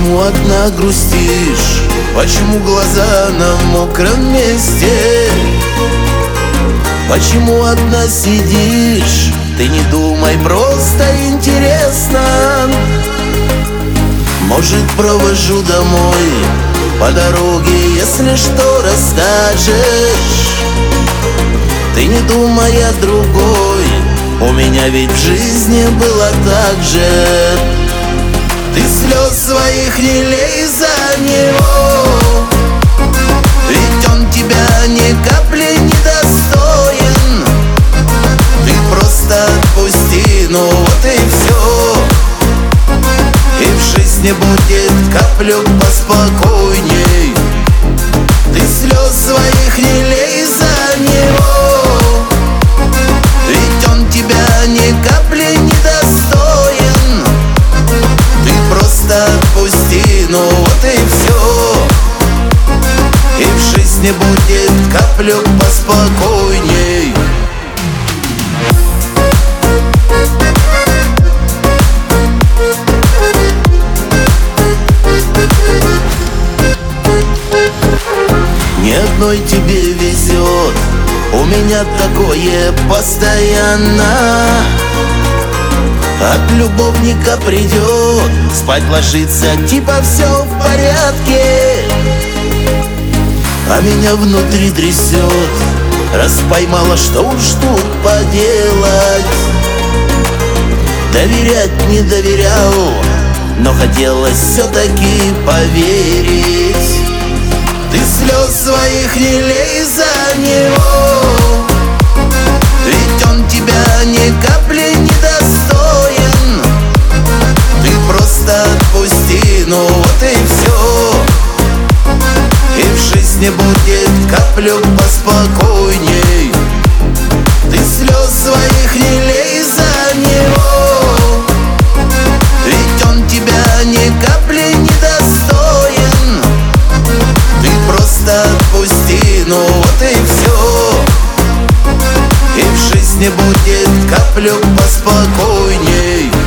Почему одна грустишь? Почему глаза на мокром месте? Почему одна сидишь? Ты не думай, просто интересно. Может, провожу домой по дороге, если что расскажешь. Ты не думай о другой, у меня ведь в жизни было так же. Ты слез своих не лей за него, ведь он тебя ни капли не достоин. Ты просто отпусти, ну вот и все. И в жизни будет каплю поспокойней. Ты слез своих не лей за него, ведь он тебя ни капли не достоин. Ты просто отпусти, ну вот и все. И в жизни будет каплю поспокойней. Ни одной тебе везет, у меня такое постоянно. От любовника придет, спать ложится, типа все в порядке. А меня внутри трясет, раз поймала, что уж тут поделать. Доверять не доверял, но хотелось все-таки поверить. Ты слез своих не лей за него, ведь он тебя ни капли не достоин. Ты просто отпусти, ну вот и все. И в жизни будет каплю поспокойней. Ты слез своих не лей за него, ведь он тебя ни капли не достоин. Ты просто отпусти, ну вот и все. И в жизни будет каплю поспокойней.